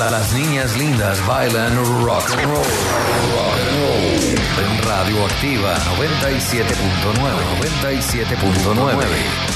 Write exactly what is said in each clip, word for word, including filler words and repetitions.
la, las niñas lindas bailan rock and roll. Rock and roll. En Radioactiva noventa y siete punto nueve. noventa y siete punto nueve.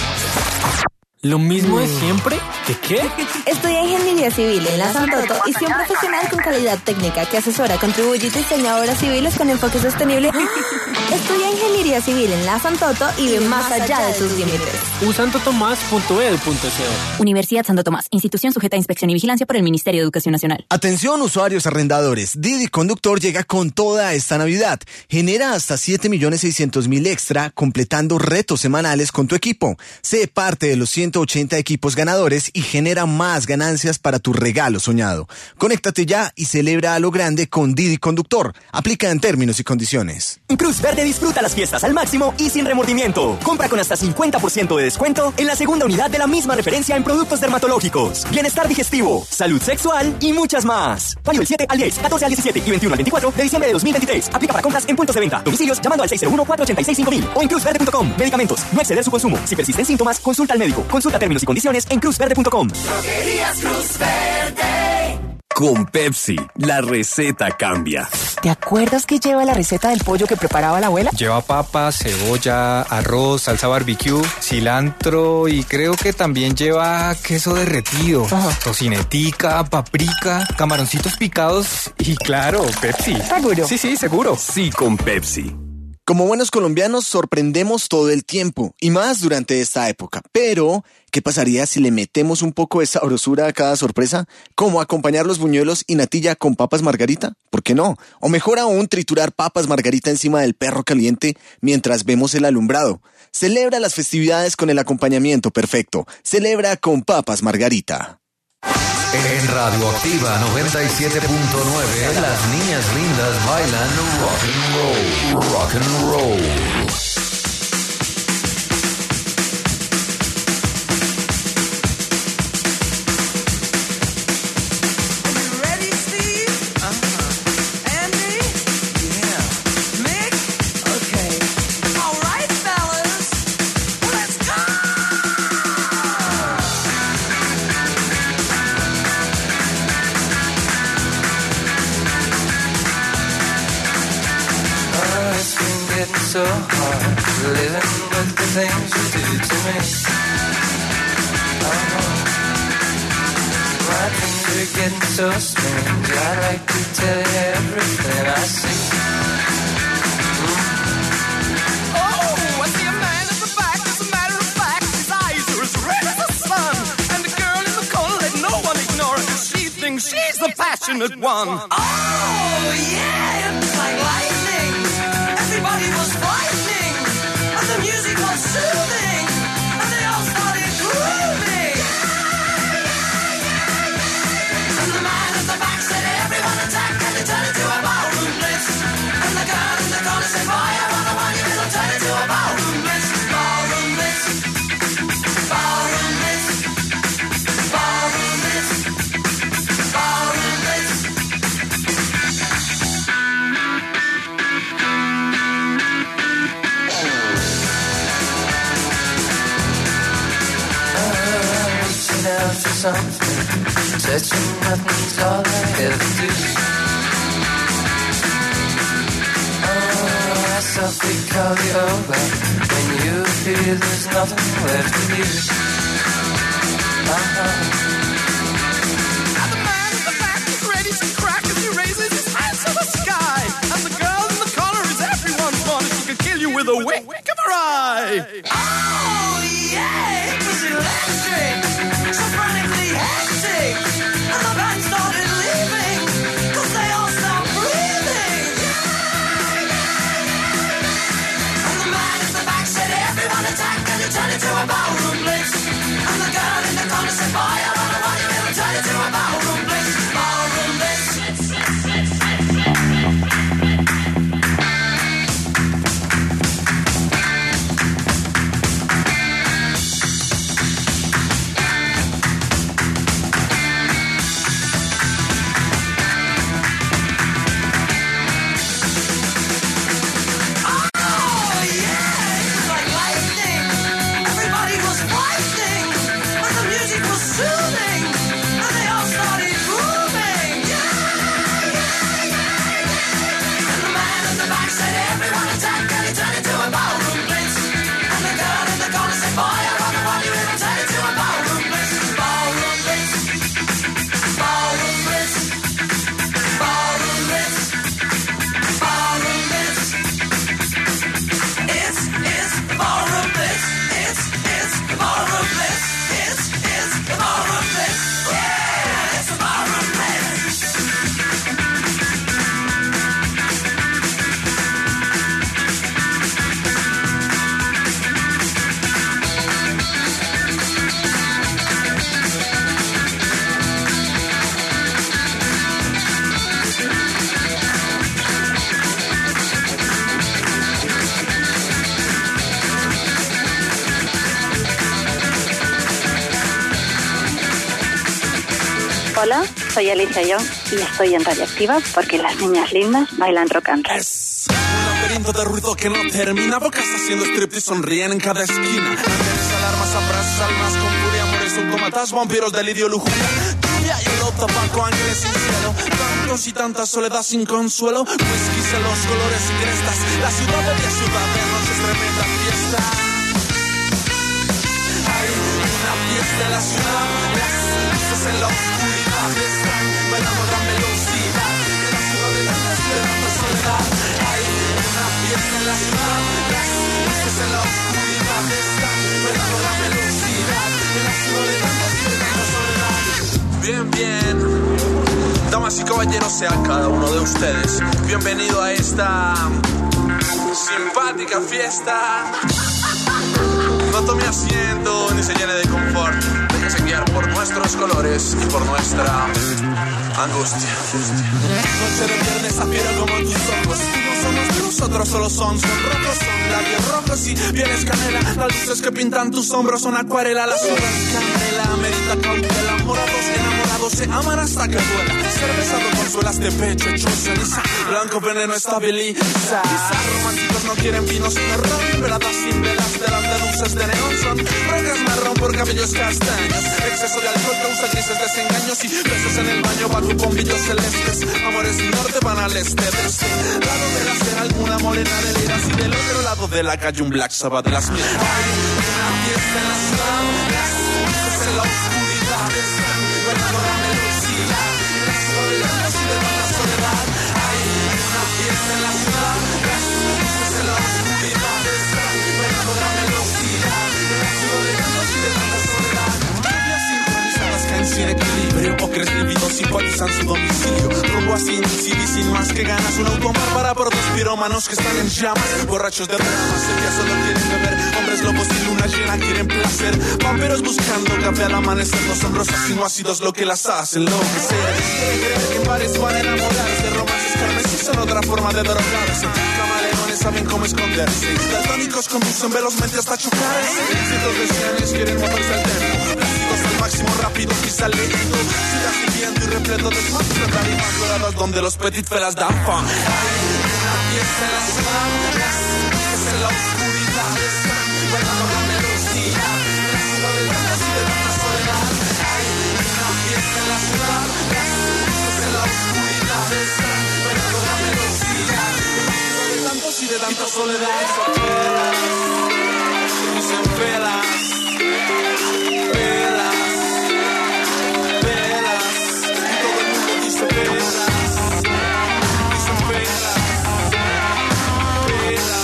¿Lo mismo de siempre? ¿De qué? Estudia Ingeniería Civil en la Santoto y sea un profesional con calidad técnica que asesora, contribuye y diseña obras civiles con enfoque sostenible. Estudia Ingeniería Civil en la Santoto y ve más allá de tus límites. u santo tomás punto e d u punto c o. Universidad Santo Tomás, institución sujeta a inspección y vigilancia por el Ministerio de Educación Nacional. Atención usuarios arrendadores, Didi Conductor llega con toda esta Navidad. Genera hasta siete millones seiscientos mil extra completando retos semanales con tu equipo. Sé parte de los ciento ochenta equipos ganadores y genera más ganancias para tu regalo soñado. Conéctate ya y celebra a lo grande con Didi Conductor. Aplica en términos y condiciones. En Cruz Verde disfruta las fiestas al máximo y sin remordimiento. Compra con hasta cincuenta por ciento de descuento en la segunda unidad de la misma referencia en productos dermatológicos, bienestar digestivo, salud sexual y muchas más. Válido del siete al diez, catorce al diecisiete y veintiuno al veinticuatro de diciembre de dos mil veintitrés. Aplica para compras en puntos de venta. Domicilios llamando al seis cero uno, cuatro ocho seis, cinco mil o en cruz verde punto com. Medicamentos. No exceder su consumo. Si persisten síntomas, consulta al médico. Consulta términos y condiciones en cruz verde punto com. Droguerías Cruz Verde. Con Pepsi, la receta cambia. ¿Te acuerdas que lleva la receta del pollo que preparaba la abuela? Lleva papa, cebolla, arroz, salsa barbecue, cilantro y creo que también lleva queso derretido, Ajá. tocinetica, paprika, camaroncitos picados y claro, Pepsi. ¿Seguro? Sí, sí, seguro. Sí, con Pepsi. Como buenos colombianos sorprendemos todo el tiempo y más durante esta época. Pero, ¿qué pasaría si le metemos un poco de sabrosura a cada sorpresa? ¿Cómo acompañar los buñuelos y natilla con papas margarita? ¿Por qué no? O mejor aún, triturar papas margarita encima del perro caliente mientras vemos el alumbrado. Celebra las festividades con el acompañamiento perfecto. Celebra con papas margarita. En Radioactiva noventa y siete punto nueve, las niñas lindas bailan rock and roll, rock and roll. So hard living with the things you do to me. Oh, my dreams are getting so strange. I like to tell you everything I see. Mm. Oh, I see a man at the back. As a matter of fact, his eyes are as red as the sun. And the girl in the corner, let no one ignore her, 'cause she thinks she's the passionate one. Oh, yeah, it's like lightning. Everybody was frightening, and the music was soothing, and they all started grooving. And the man at the back said, everyone attack, and they turned into a ballroom blitz. And the girl in the corner said, boy, I wanna want you, it'll turn into a ballroom blitz. Ballroom blitz, ballroom blitz, ballroom blitz, ballroom blitz. Out for something, touching nothing's all I ever do. Oh, I softly call you over when you feel there's nothing left to do. Uh-huh. Now the man in the back is ready to crack as he raises his hands to the sky. And the girl in the corner is everyone's wanted. She could kill you with a wink of her eye. Oh, yeah, it was electric. So frantically hectic, and the band started leaving, 'cause they all stopped breathing. And the man at the back said, everyone attack, and it turned into a ballroom blitz. And the girl in the corner said, boy, I wanna want you, it'll turn into a ballroom blitz. Ballroom blitz. Everybody was Hola, soy Alicia Young y estoy en Radioactiva porque las niñas lindas bailan rock and roll. Es un laberinto de ruido que no termina, bocas haciendo strip y sonríen en cada esquina. Ángeles, alarmas, abrazos, almas con furia, amores, autómatas, vampiros, delirio, lujuria. Lluvia, hielo, tabaco, ángeles sin cielo. Tantos y tanta soledad sin consuelo. Whisky, celos, colores y crestas. La ciudad de día, ciudad de noche es tremenda fiesta. Hay una fiesta en la ciudad, las luces en la oscuridad están bailando a gran velocidad. En la ciudad de la noche de tanta soledad. Hay una fiesta en la ciudad, las luces en la oscuridad están bailando a gran velocidad. En la ciudad de la noche de tanta soledad. Bien, bien. Damas y caballeros, sea cada uno de ustedes bienvenido a esta simpática fiesta. No tome asiento ni se llene de confort. Déjese guiar por nuestros colores y por nuestra angustia. Noche de viernes afiero como tus ojos. No son los de nosotros, solo son, son rojos, son labios rojos y pieles canela. Las luces que pintan tus hombros son acuarela. Las uvas canela, medita cautela. Morados enamorados se aman hasta que duela. Ser besado con suelas de pecho hecho ceniza. Blanco veneno estabiliza. Quizás románticos no quieren vino sino ron. Veladas sin velas delante dulces de neón. Son rocas marrón por cabellos castaños. Exceso de alcohol causa grises desengaños y besos en el baño bajo bombillos celestes. Amores del norte van al este. De este lado de la acera alguna morena de liras y del otro lado de la calle un Black Sabbath de las mielas. Hay una fiesta en la ciudad, las luces en la oscuridad están bailando a gran velocidad. En la ciudad de la noche de tanta soledad. Hay una fiesta en la ciudad, las luces en la oscuridad están bailando a gran velocidad. En la ciudad de la noche de tanta soledad. Novias sincronizadas caen sin equilibrio. Ocres lívidos simpatizan su domicilio. Rumbo a sin C D sin más que ganas. Un automar para por dos pirómanos que están en llamas. Borrachos de dramas, ellas solo quieren beber. Hombres lobos y luna llena quieren placer. Vampiros buscando café al amanecer. No son rosas sino ácidos lo que las hace enloquecer. Creen que en bares van a enamorarse. Romances carmesí son otra forma de drogarse. Camaleones saben cómo esconderse. Daltónicos conducen velozmente hasta chocarse. Cientos de cianes quieren moverse al tempo. Plásticos al máximo rápidos y saliendo. Ciudad viviendo y repleto de smog. Tarimas doradas donde los petit felas dan fun. Hay una fiesta en la ciudad. Las luces en la oscuridad están bailando a gran velocidad. En la ciudad de la noche de tanta soledad. Hay una fiesta en la ciudad. Las luces en la oscuridad están bailando a gran velocidad. En la ciudad de tantos y de tanta soledad. Dicen pelas, dicen pelas, pelas, pelas. Y todo el mundo dice pelas, dicen pelas, pelas.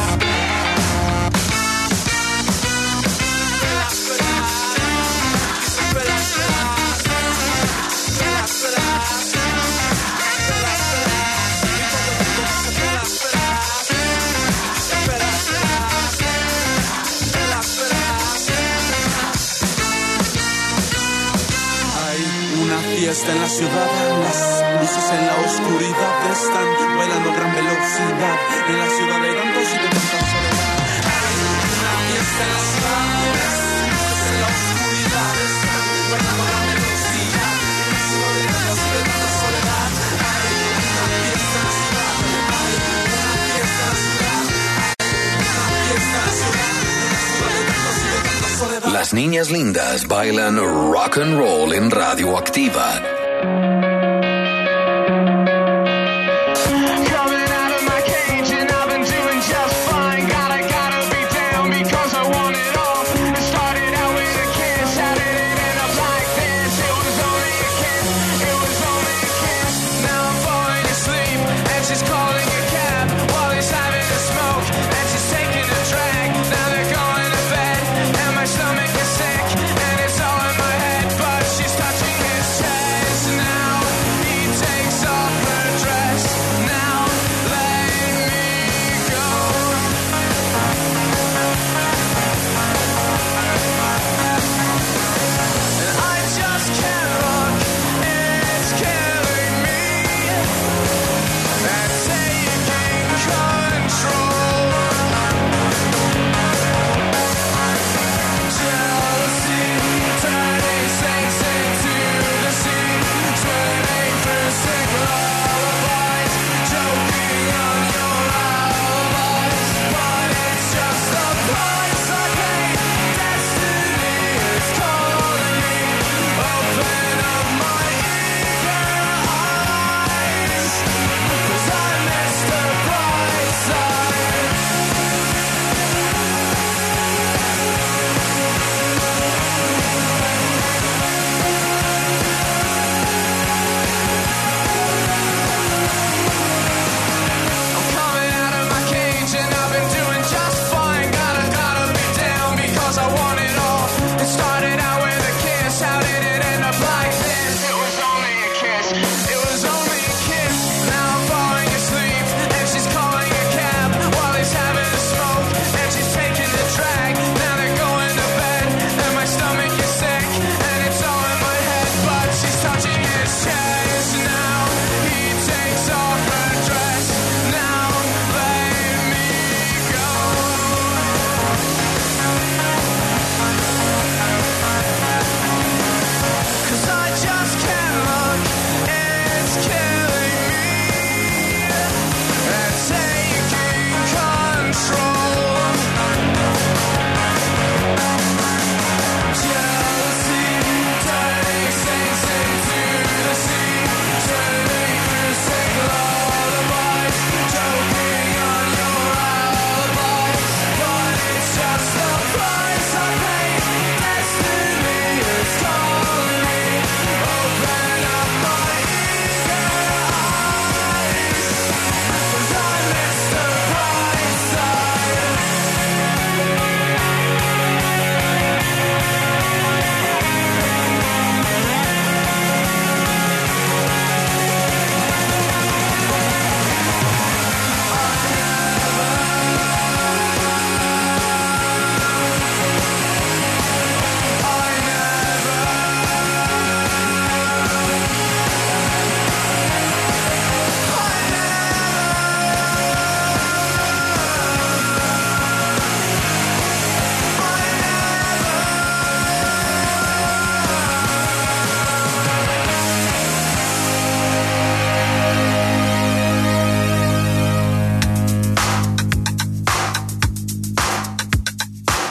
Fiesta en la ciudad, las luces en la oscuridad están bailando a gran velocidad. En la ciudad de tantos y de tanta soledad. Hay una fiesta en la ciudad, las luces en la oscuridad están bailando a gran velocidad. En la ciudad de tantos y de tanta soledad. Hay una fiesta en la ciudad, hay una fiesta en la ciudad, hay una fiesta en la ciudad. En la ciudad de tantos y de tanta soledad. Las niñas lindas bailan rock and roll en Radioactiva. Stomach is sick and it's all in my head, but she's touching his chest now.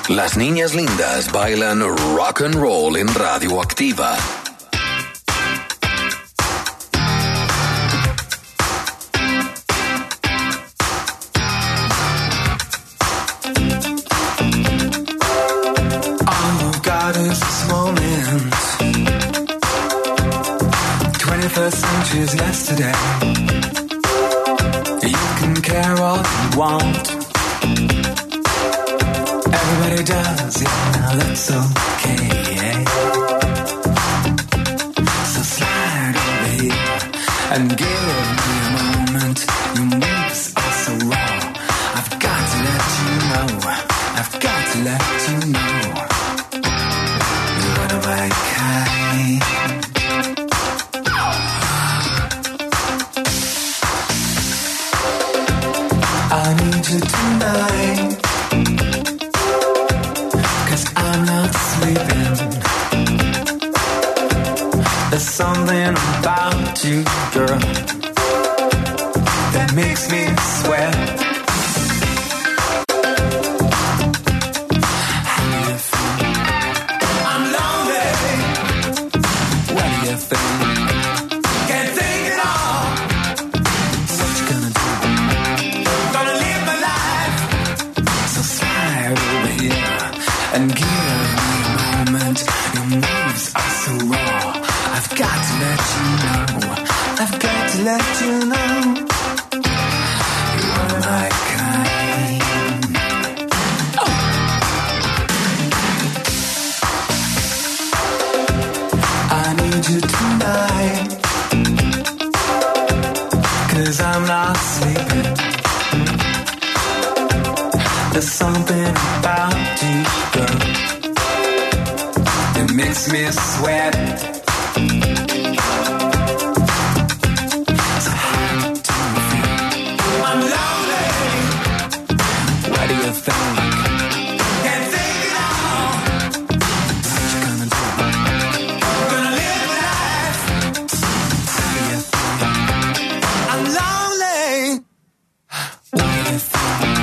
Las niñas lindas bailan rock and roll en Radioactiva. twenty-first century's yesterday. You can care all you want. Everybody does, yeah, now that's okay. So slide over here and give me a moment. Your moves are so raw. I've got to let you know. I've got to let you know. You're one of my kind. I need you tonight, 'cause I'm not sleeping. There's something about you, girl, that makes me sweat. How do you feel? I'm lonely. What do you think? Can't think it all. What you gonna do? And give me a moment. Your moves are so raw. I've got to let you know. I've got to let you know. You are my kind. Oh. I need you tonight, 'cause I'm not sleeping. There's something about you, girl, that makes me sweat. So how do you feel? I'm lonely. What do you think? Can't think it all. What you gonna do? Gonna live my life. How do you think? I'm lonely. What do you think?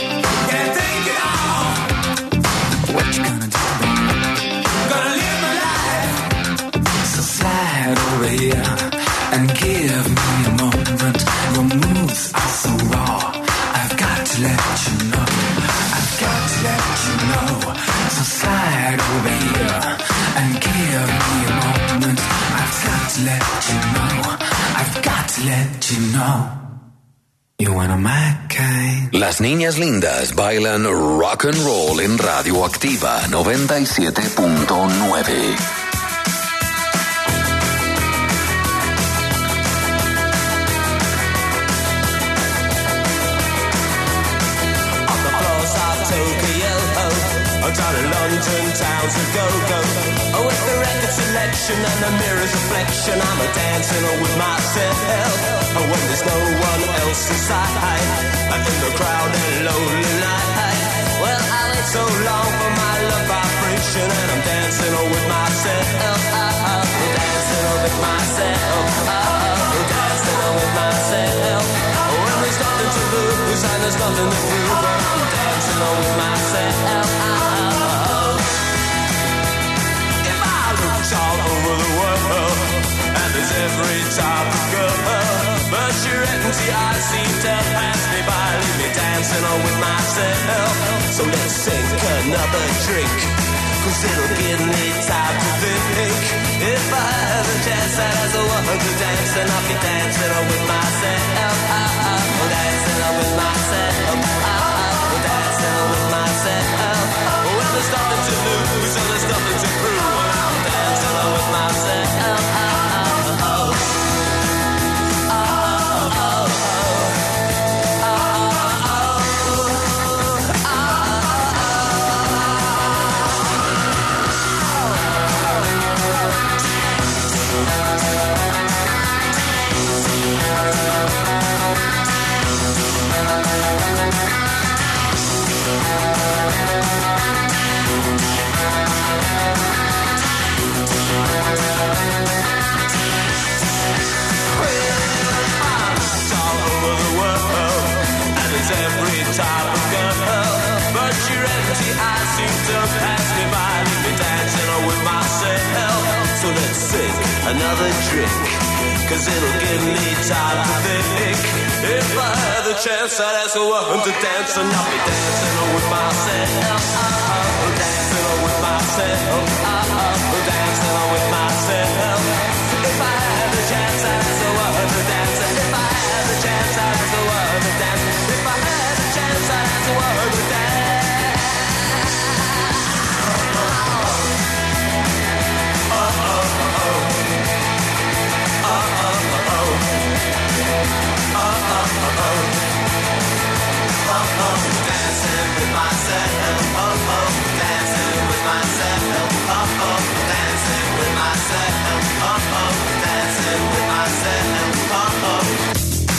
Over here and give me a moment. Your moves are so raw. I've got to let you know. I've got to let you know. So slide over here and give me a moment. I've got to let you know. I've got to let you know. You're one of my kind. Las niñas lindas bailan rock and roll en Radioactiva noventa y siete punto nueve. Down in London town to go-go. Oh, with the record selection and the mirror's reflection, I'm a dancing with myself. Oh, when there's no one else inside, I'm in the crowded lonely night. Well, I wait so long for my love vibration, and I'm dancing with myself. Oh, oh, dancing with myself. Oh, oh, dancing with myself. Oh, when there's nothing to lose and there's nothing to prove, I'm dancing with myself. Oh, all over the world, and there's every type of girl, but your empty eyes seem to pass me by, leave me dancing on with myself. So let's sink another drink, 'cause it'll give me time to think. If I had a chance as a woman to dance, then I'll be dancing on with myself. Oh, oh, dancing on with myself. Oh, oh, dancing on with myself. Oh, well, there's nothing to lose and there's nothing to prove. With myself, oh, oh, oh. Oh, oh, oh. Oh, oh, oh. to pass me by, leave me dancing with myself. So let's sing another drink, cause it'll give me time to think. If I had the chance, I'd ask a woman to dance, and I'll be dancing with myself. Oh, dancing with myself. Oh, dancing with myself. If I had the chance, I'd ask a woman to dance, and if I had the chance, I'd ask a woman to dance. If I had the chance, I'd ask a woman to dance. Dancing with myself, oh oh, dancing with myself, oh oh, dancing with myself, oh oh, dancing with myself, oh oh.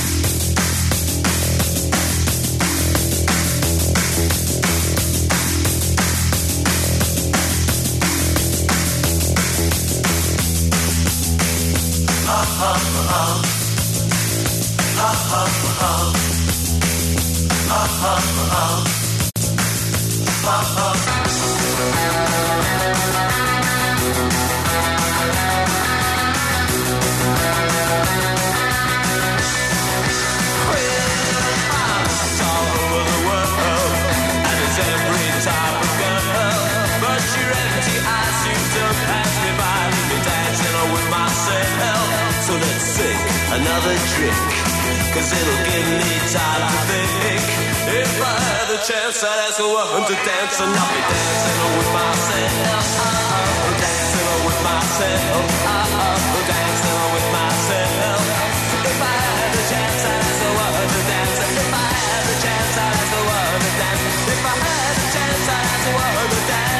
Another drink, cause it'll give me time to think. If I had the chance, I'd ask a woman to dance, and I'll be dancing with myself. Oh, dancing with myself. Oh, dancing with myself. If I had the chance, I'd ask a woman to dance, and if I had the chance, I'd ask a woman to dance. If I had the chance, I'd ask a woman to dance.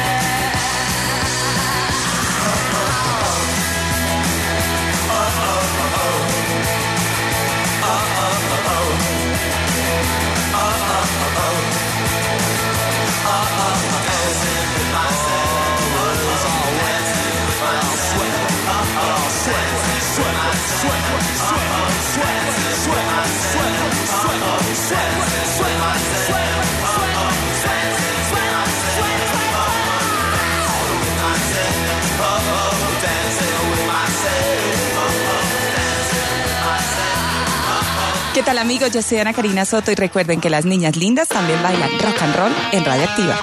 ¿Qué tal, amigos? Yo soy Ana Karina Soto y recuerden que las niñas lindas también bailan rock and roll en Radioactiva.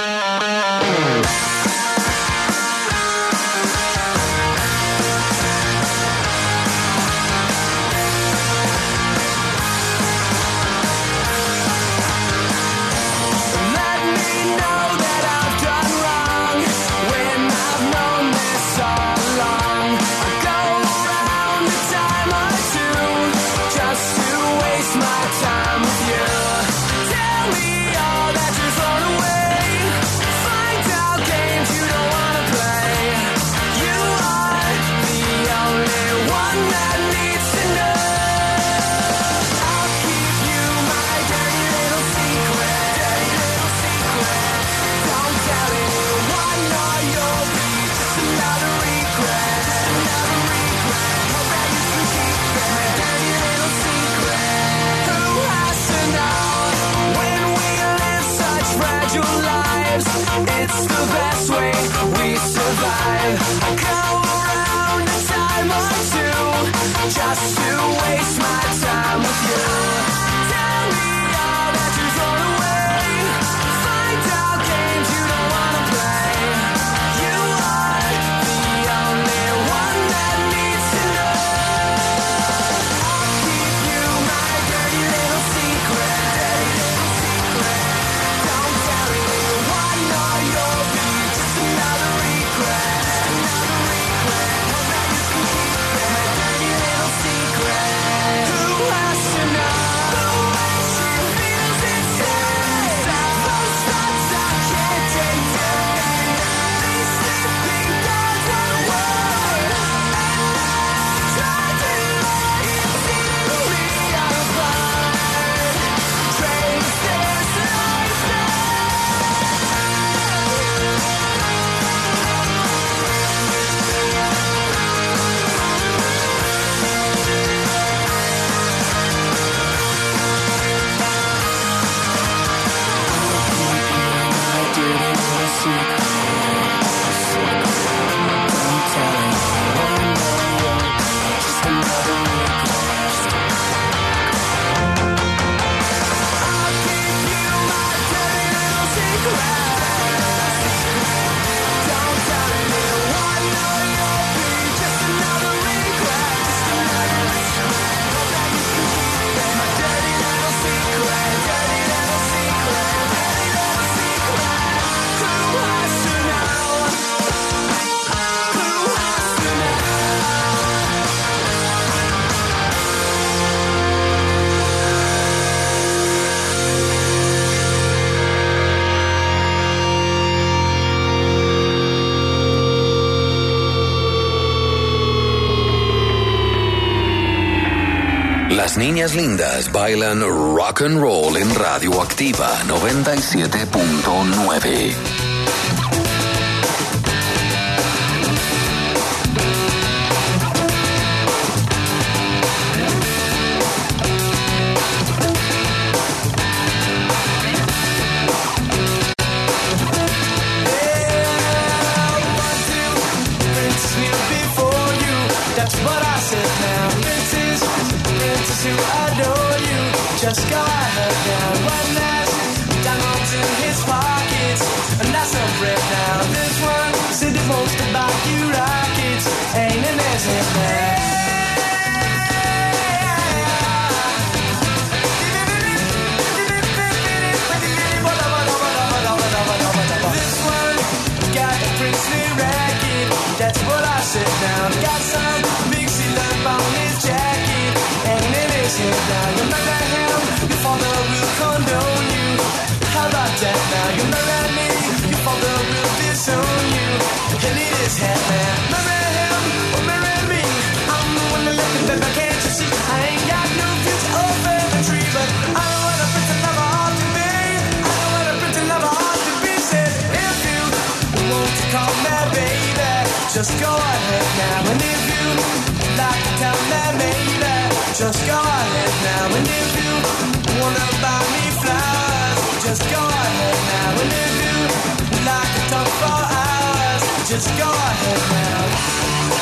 It's the best way we survive. I go around a time or two just to waste my time with you. Tell me all that you thrown away. Find out games you don't wanna play. You are the only one that needs to know. I'll keep you my dirty little secret. Dirty little secret. Don't tell anyone or you'll be just another regret. Another regret. Hope that you can keep it. My dirty little secret. Who has to know the way she feels inside? Those thoughts I can't take down. These sleeping dogs won't work. Try to let it see me apart. Trace this life My dirty little secret. Las niñas lindas bailan rock and roll en Radioactiva noventa y siete punto nueve. Just go ahead now. One last diamonds in his pockets, and that's a break now. This one said he wants to buy you rockets, ain't in his head now. This one got a princely racket, that's what I said now. Got some big seal up on his jacket, ain't in his head now. You remember him? Your father will condone you. How about that now? You marry me, your father will disown you. He'll eat his head man. Marry him or marry me, I'm the one that left him, baby, can't you see? I ain't got no future or favorite tree, but I know what a pretty lover ought to be. I know what a pretty lover ought to be. Said if you want to call me baby, just go ahead now. And if you like to tell me maybe, just go ahead now. And if you wanna buy me flowers, just go ahead now. And if you like to talk for hours, just go ahead now.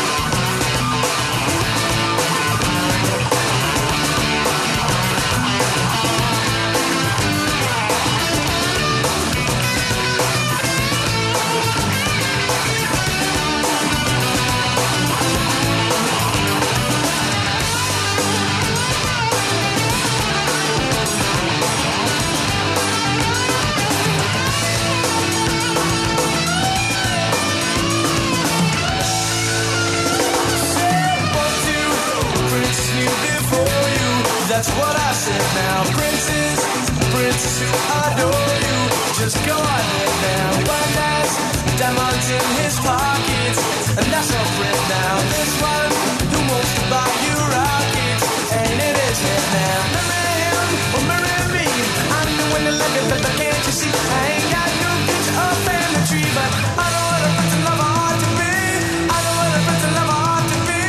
That's what I said now. Princess, princess who adore you, just go ahead now. One has diamonds in his pockets, and that's no friend now. This one who wants to buy you rockets, ain't in his head now. Marry him or marry me, I'm the one that love you, but can't you see? I ain't got no future or family tree, but I know what a pretty lover ought to be. I know what a pretty lover ought to be.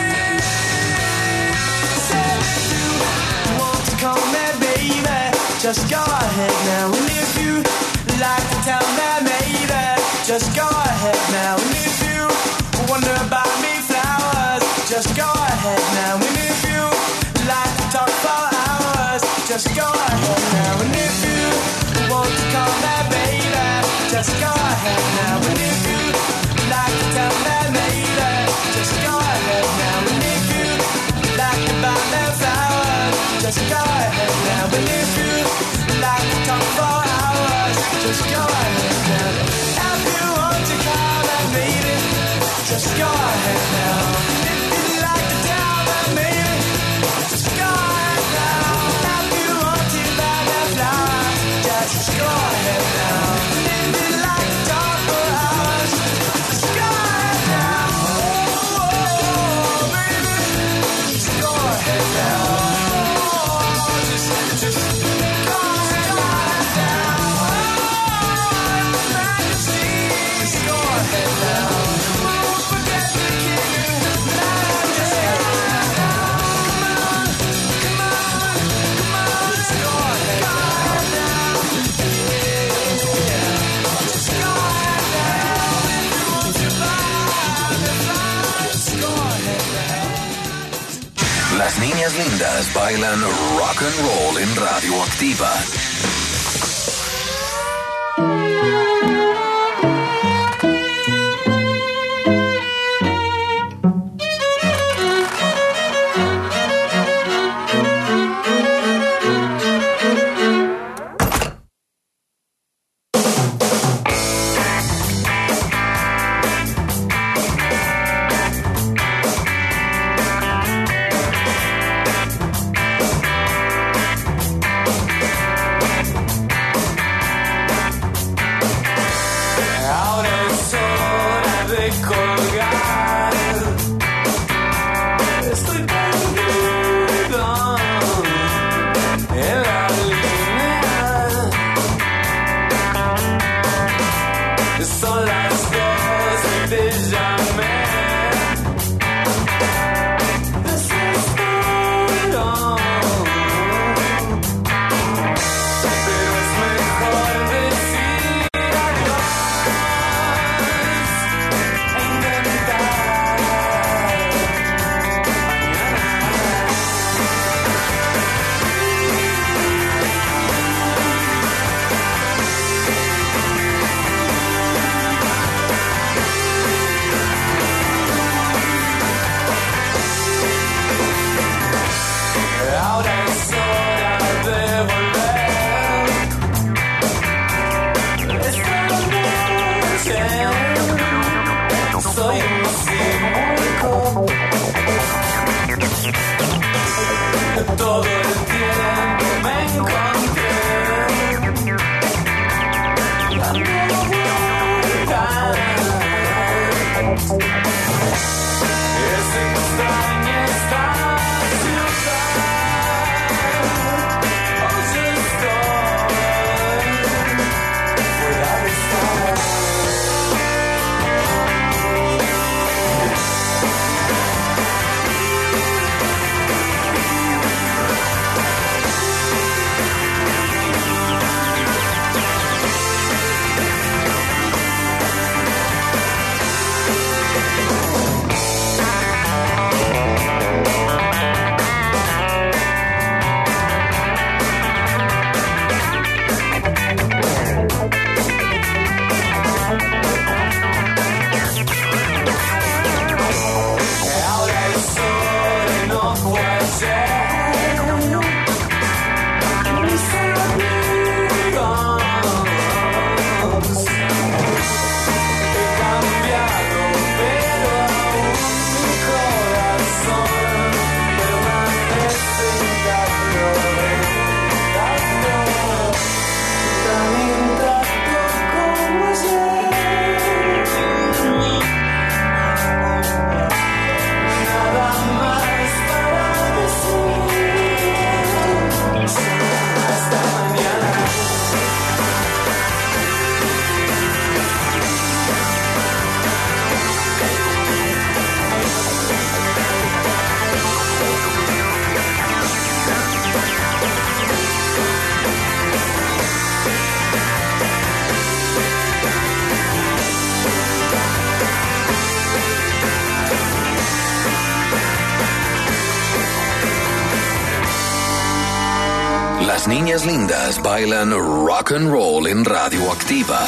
Said if you want to call me baby, just go ahead now. And if you like to tell me maybe, just go ahead now. And if you wonder about me flowers, just go ahead now. And if you like to talk for hours, just go ahead now. And if you want to call me baby, just go ahead now. And if you like to tell me maybe, just go ahead now. And if you like to buy me flowers, just go ahead now. And if you like to talk for hours, just go ahead now. If you want to call me baby, just go ahead now. If you like to tell me maybe, just go ahead now. If you want to buy me flowers, just go ahead now. If you like to talk for hours, just go ahead now. Oh, oh, baby, just go ahead now. Just, just go ahead now. Oh, Majesty, just go ahead now. Don't forget the king, Majesty. Come on, come on, come on, just go ahead now. Yeah, just go ahead now. If you want to buy the flowers, just go ahead now. Las niñas lindas bailan rock and roll en Radioactiva. Todo el tiempo me encontré dando vueltas. Es extraña esta ciudad. Oye, estoy fuera de estar. Las niñas lindas bailan rock and roll en Radioactiva.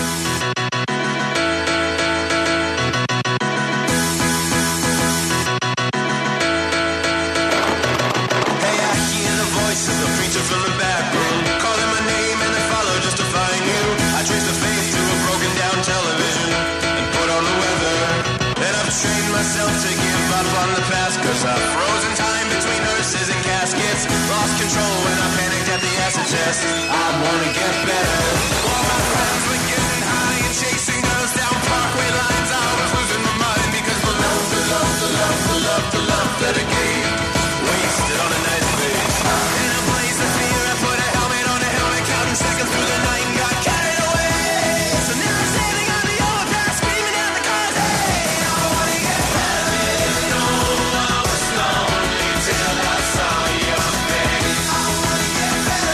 I wanna get better. All my friends were getting high and chasing girls down Parkway lines. I was losing my mind because the love, the love, the love, the love, the love that I gave wasted on a nice face. In a blaze of fear, I put a helmet on a helmet, counting seconds through the night and got carried away. So now I'm standing on the overpass, screaming at the cars. Hey, I wanna get better. I didn't know I was lonely till I saw your face. I wanna get better.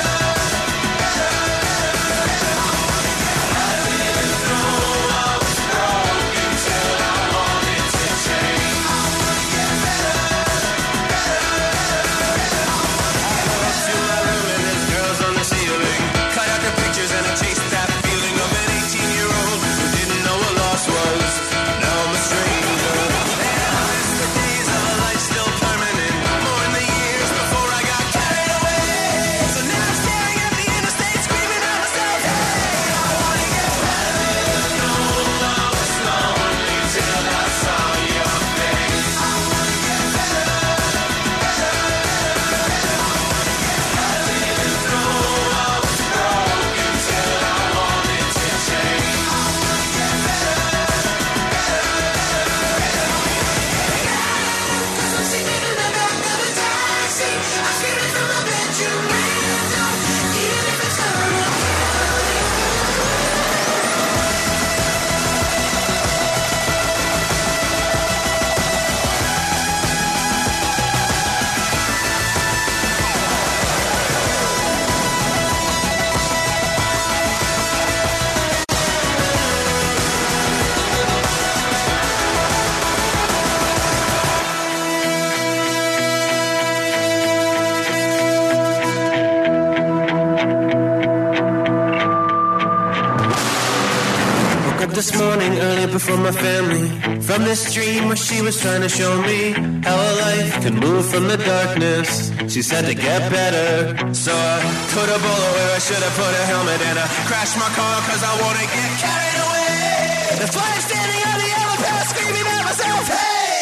This morning early before my family, from this dream where she was trying to show me how a life can move from the darkness. She said to get better, so I put a bullet where I should have put a helmet, and I crashed my car cause I wanna get carried away. That's why I'm standing on the overpass screaming at myself, hey, I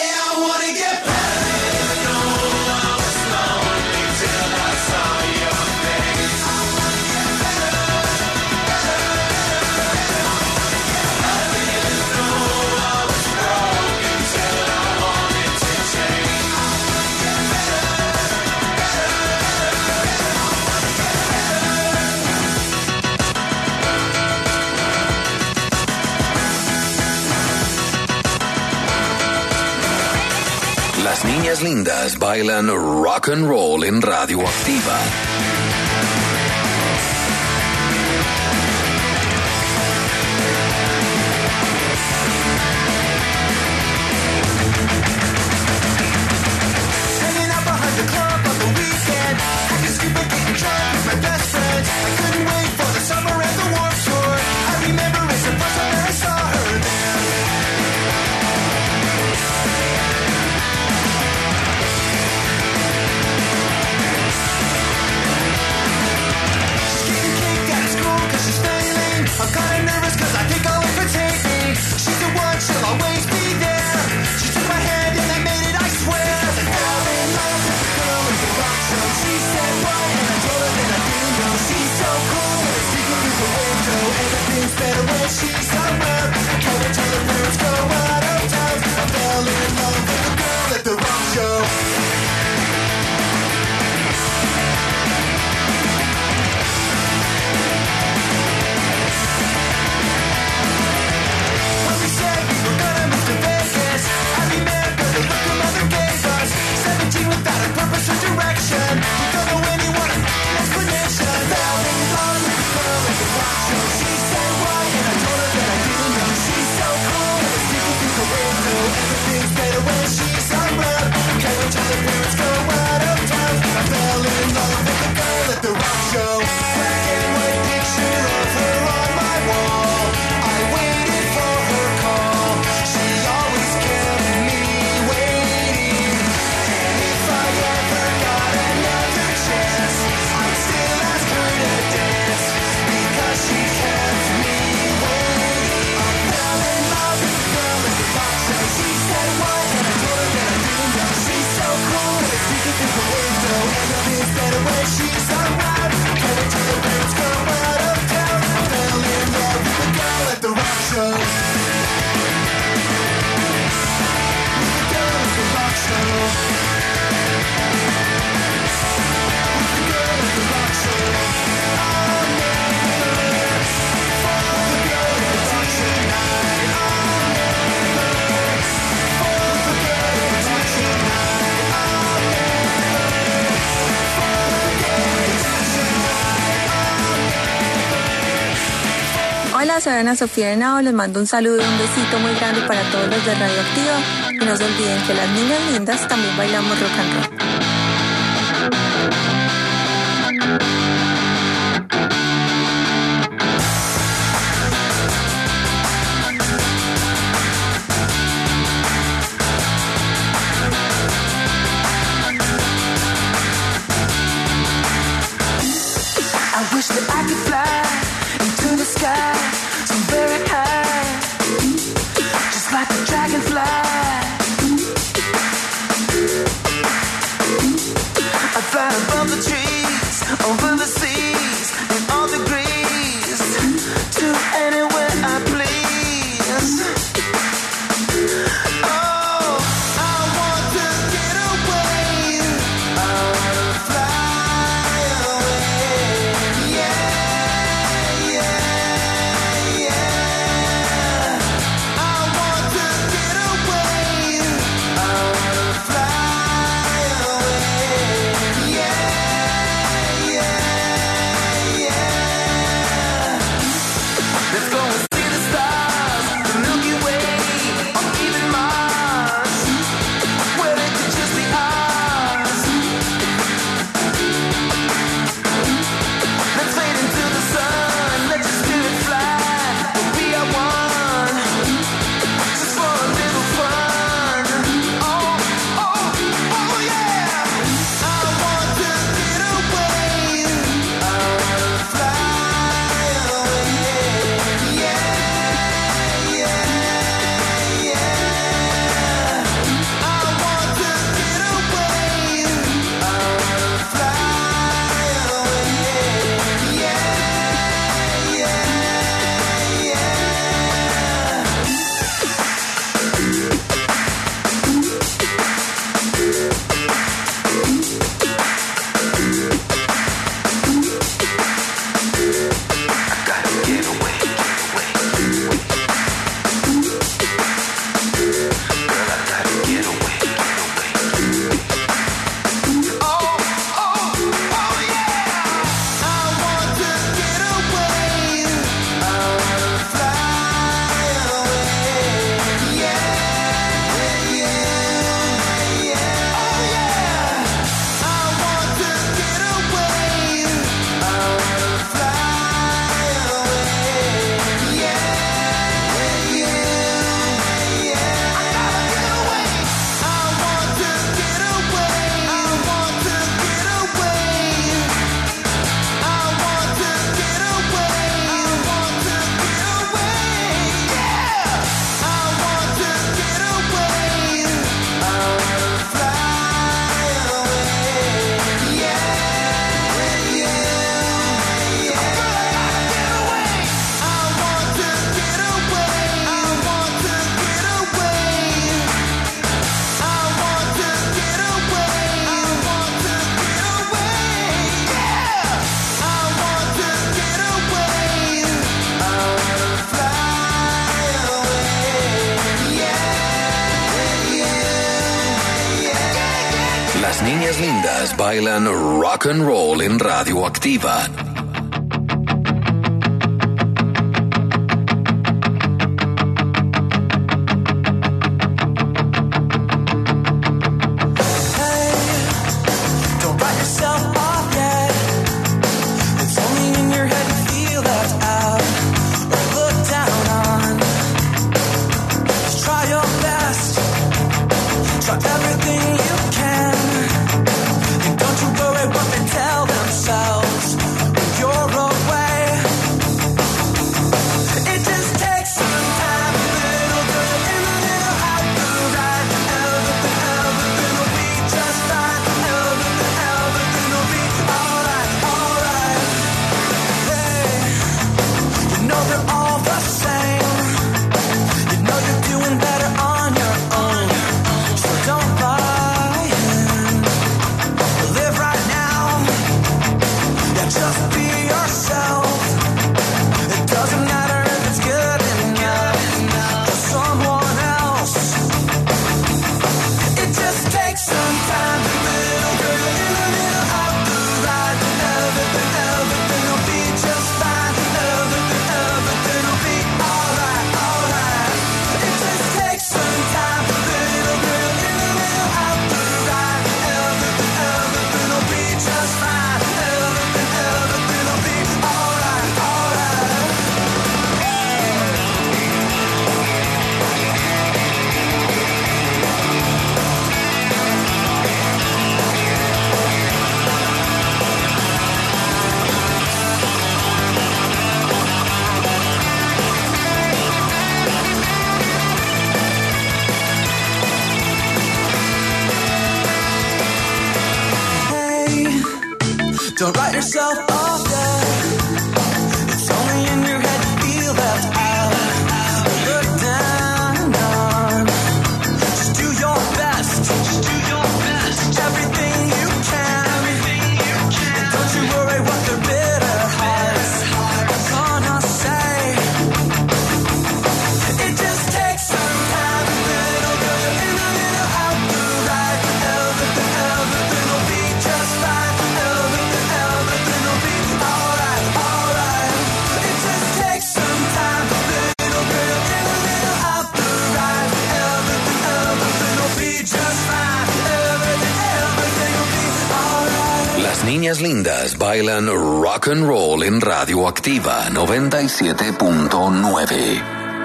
wanna get better. No, I was lonely till I saw your face. I wanna get better, better, better, better. I didn't know I was broken till I wanted to change. I wanna get better, better, better, better. I wanna get Las niñas lindas bailan rock and roll en Radioactiva. hanging out behind the club on the weekend. Acting stupid, getting drunk with my best friends. I couldn't wait for the summer and the Warped Tour. I remember it's the first time that I saw her there. She's getting kicked out of school 'cause she's failing. I'm kinda nervous 'cause I think I'll overtake me. She's the one, she'll always be there. She took my hand and I made it, I swear. I fell in love with the girl at the rock show. She said what? And I told her that I didn't know. She's so cool, and it's peeking through the window. Everything's better when she's around. Can't wait till the parents go out of town. I fell in love with the girl at the rock show. When we said we were gonna move to Vegas, I remember the look her mother gave us. Seventeen without a purpose or direction. We don't know anyone, an explanation. Fell in love with the girl at the rock show. She said what? And I told her that I didn't know. She's so cool, and it's peeking through the window. Everything's better when she's around. Can't wait till the parents go out of town. I fell in love with the girl at the rock show. Black and white picture of her on my wall. I waited for her call. She always kept me waiting. And if I ever got another chance, I'd still ask her to dance because she kept me waiting. I fell in love with the girl at the rock show. She said what? And I told her that I didn't know. She's so cool, and it's peeking through the window. Everything's better when she's around. Can't wait till the parents go out of town. I fell in love with the girl at the rock show. With the girl at the rock show. With the girl at the rock show. I'm there for the girl at the rock show night. I'm there for the girl at the rock show night. I'm there for the girl at the rock show night. Hola, soy Ana Sofía Henao, les mando un saludo y un besito muy grande para todos los de Radioactiva. Y no se olviden que las niñas lindas también bailamos rock and roll. I wish that I could fly into the sky so very high, just like a dragonfly. I fly above the trees, over the seas, in all degrees, to anywhere I please. Oh, I want to get away. I want to fly away. Yeah, yeah, yeah. I want to get away. I want to fly away. Yeah, yeah, yeah. Let's go and see the stars, the Milky Way, or even Mars, where it could just be ours. Let's fade into the sun, let your spirit fly, we'll be our one, just for a little fun. Oh, oh, oh yeah. I want to get away. I want to fly away. Yeah, niñas lindas bailan rock and roll en Radioactiva. Don't write yourself off yet. It's only in your head you feel left out. Look down on. Just do your best. Just do your best. Everything you can. Everything you can. And don't you worry what their bitter hearts are gonna say. It just takes some time. A little girl, you're in a little out the right. Everything, everything will be just fine. Las niñas lindas bailan rock and roll en Radioactiva noventa y siete punto nueve.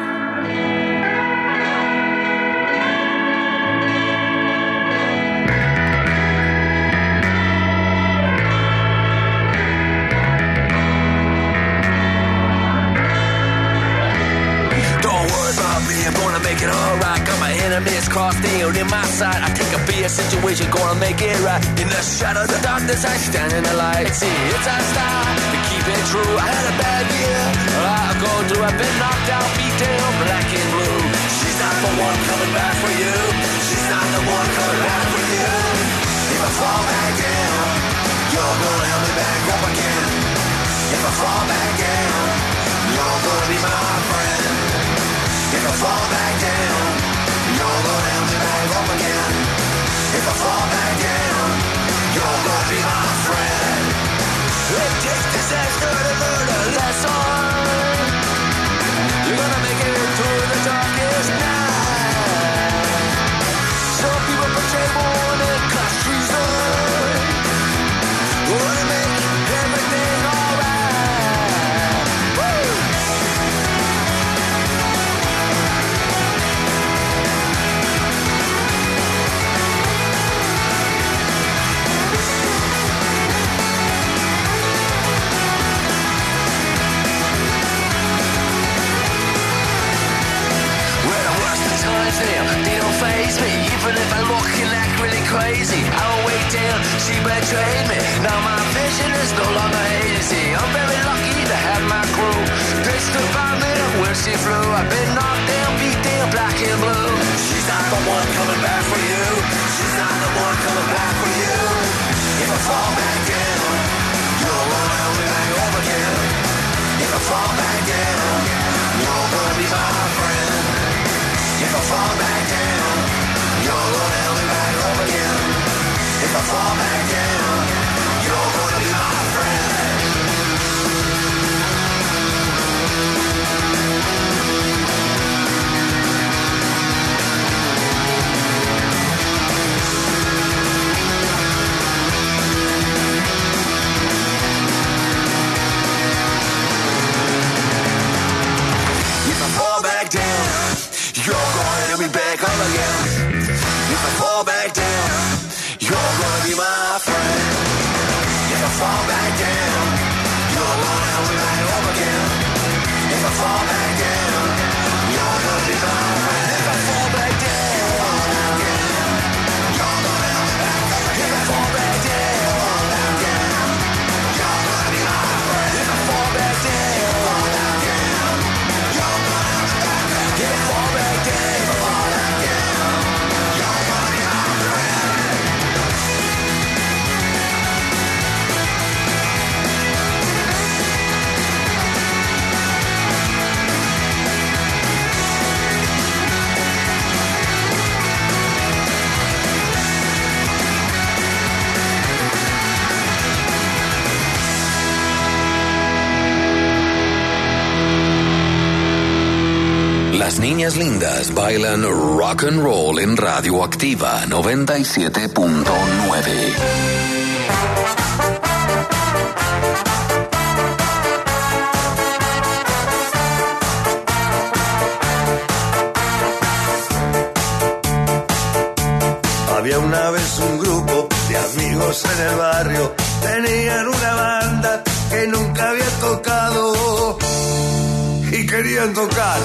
Make it alright, got my enemies crossed nailed in my side. I take a beer situation, gonna make it right. In the shadow of the darkness, I stand in the light. See, it's our style to keep it true. I had a bad year, a lot to go through. I've been knocked out, beat down, black and blue. She's not the one coming back for you. She's not the one coming back for you. If I fall back down, you're gonna help me back up again. If I fall back down, you're gonna be my friend. If I fall back down, you're gonna help me back up again. If I fall back down, you're gonna be my friend. It takes disaster to learn a lesson. You're gonna make it through the darkest night. Some people portray more than class treason. We're gonna make everything alright. Woo! They don't faze me, even if I look and act really crazy. I don't wait till she betrayed me. Now my vision is no longer hazy. I'm very lucky to have my crew. Grace to find me where she flew. I've been knocked down, beat down, black and blue. She's not the one coming back for you. She's not the one coming back for you. If I fall back down, you're gonna help me back up again. If I fall back down, you're gonna be my friend. If I fall back down, you're gonna help me back up again. If I fall back You're going to be back up again. If I fall back down, you're gonna be my friend. If I fall back down, you're gonna help me right up again. If I fall back down, you're gonna be my friend. If I fall back down, you're gonna help me back up again. If I fall back down, you're gonna be my friend. If I fall back down, you're gonna help me back up. If I fall back down, you're gonna be my friend. Las niñas lindas bailan rock and roll en Radioactiva noventa y siete punto nueve. Había una vez un grupo de amigos en el barrio, tenían una banda que nunca había tocado y querían tocar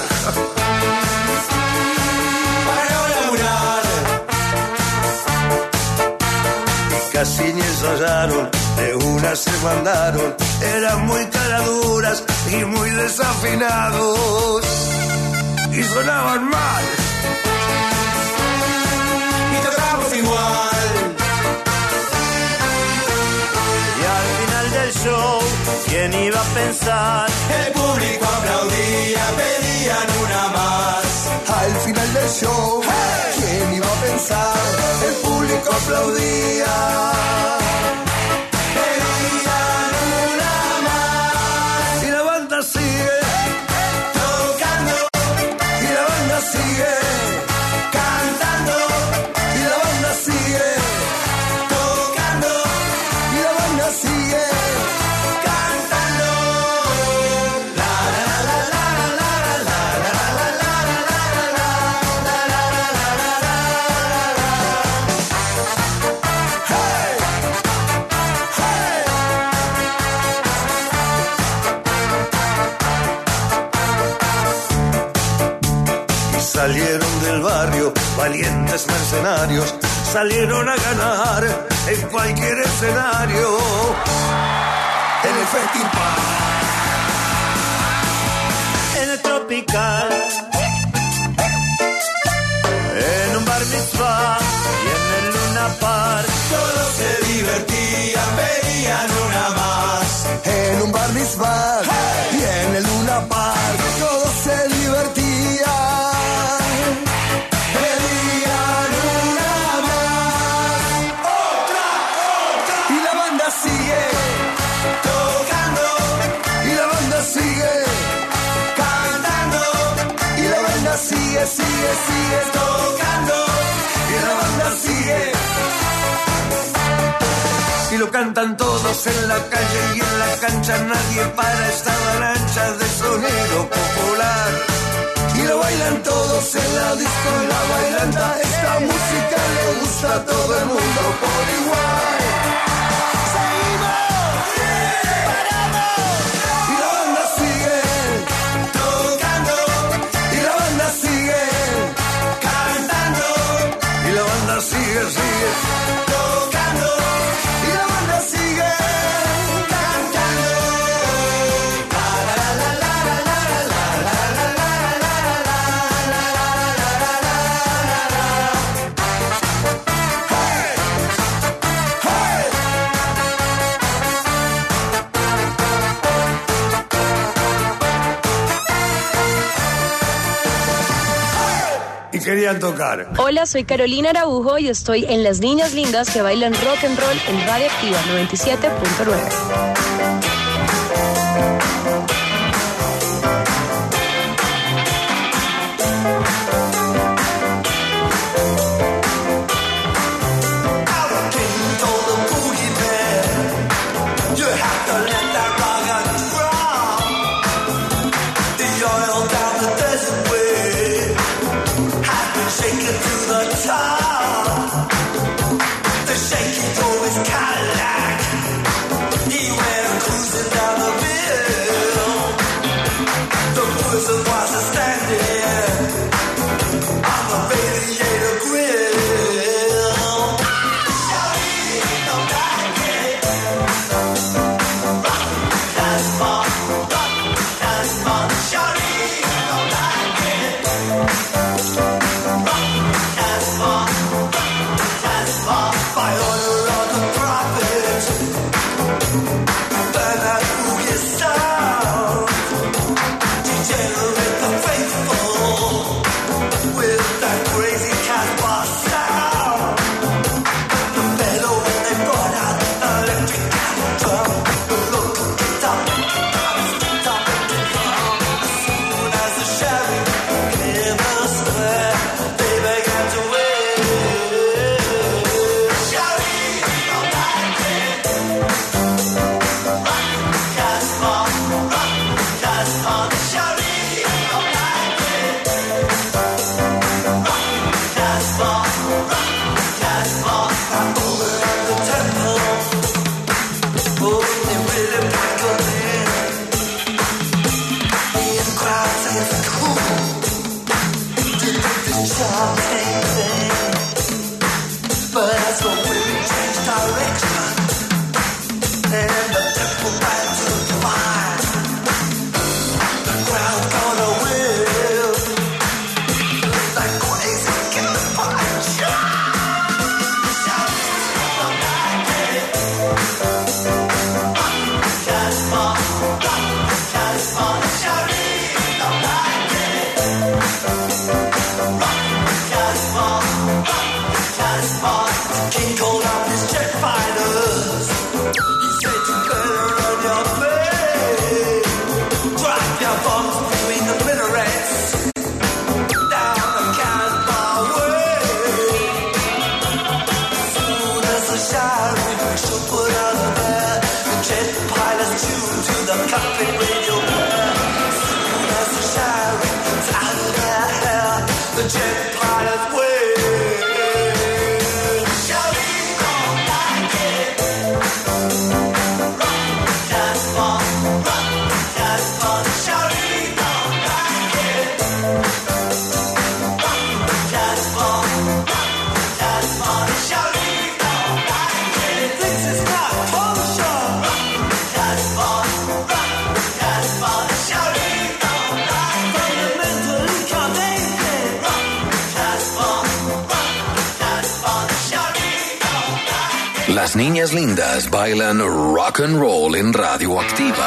para no laburar. Y casi ni ensayaron, de una se mandaron, eran muy caraduras y muy desafinados y sonaban mal. Y tocamos igual. Y al final del show, ¿quién iba a pensar? El público aplaudía, pedían una más. Al final del show, hey, ¿quién iba a pensar? El público aplaudía, pedían una más. Y la banda sigue tocando, y la banda sigue cantando, y la banda sigue tocando, y la banda sigue cantando. La la la la la la la la la Hey, hey. Y salieron del barrio valientes mercenarios, salieron a ganar en cualquier escenario. En el festival, en el tropical, en un bar mitzvah y en el Luna Park. Todos se divertían, pedían una más. En un bar mitzvah, hey, y en el Luna Park. Todos se divertían, pedían una más. Otra, otra. Y la banda sigue tocando, y la banda sigue cantando, y la banda sigue, sigue, sigue tocando, y la banda sigue. Y lo cantan todos en la calle y en la cancha, nadie para esta avalancha de sonido popular. Y lo bailan todos en la disco, en la bailanta. Esta música le gusta a todo el mundo por igual. ¡Seguimos! ¡Paramos! Y la banda sigue tocando, y la banda sigue cantando, y la banda sigue, sigue tocando, y la banda sigue cantando. La la la la la la la la la la la Hey, hey. Y querían tocar. Hola, soy Carolina Araujo y estoy en Las Niñas Lindas que bailan rock and roll en Radioactiva noventa y siete punto nueve. Las niñas lindas bailan rock and roll en Radioactiva.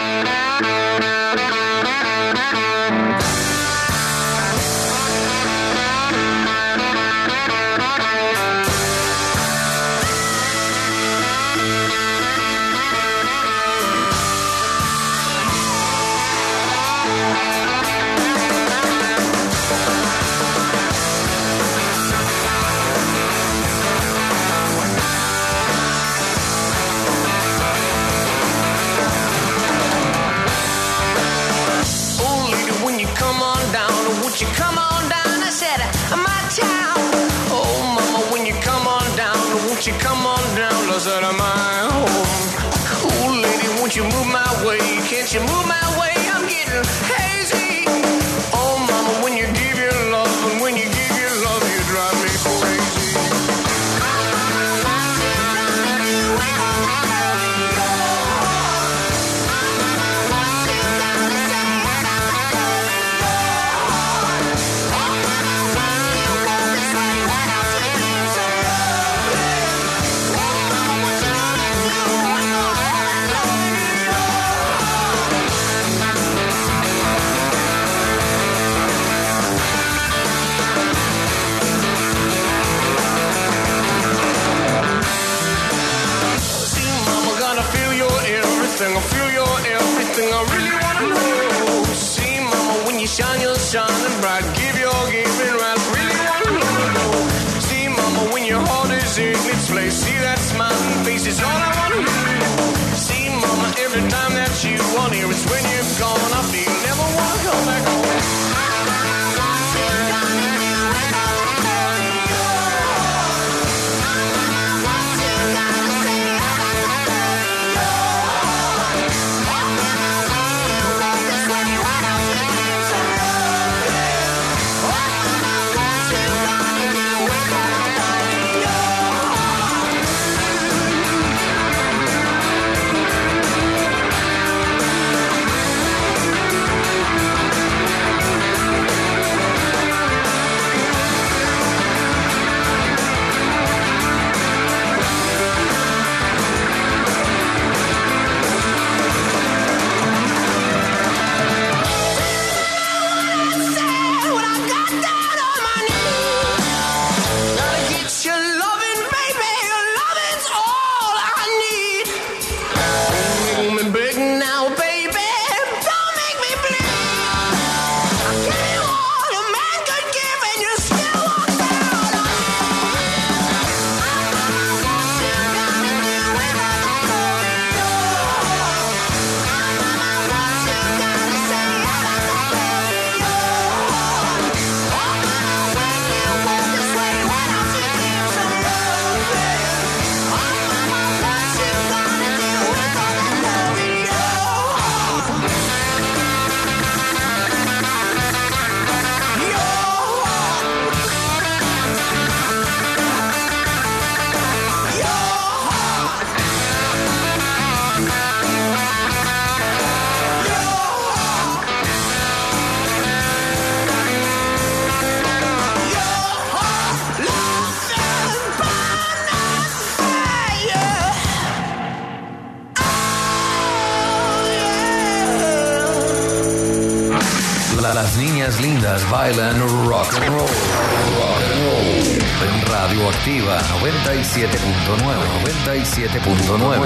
You come on down, I said, my town. Oh, mama, when you come on down, won't you come on down, I said, my home. Ooh, lady, won't you move my way? Can't you move my way? I'm getting hazy. Oh, mama, when you give your love, and when you give your love, you drive me crazy. I feel your everything, I really wanna know. See, mama, when you shine, you're shining bright. Give your giving right, really wanna know. See, mama, when your heart is in its place. See that smiling face is all I wanna know. See, mama, every time that you want here, it's when you're gone. I feel never wanna come back home. niñas lindas bailan rock and roll. Rock and roll. En Radioactiva noventa y siete punto nueve. noventa y siete punto nueve.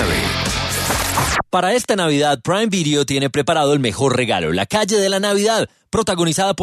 Para esta Navidad, Prime Video tiene preparado el mejor regalo, La Calle de la Navidad, protagonizada por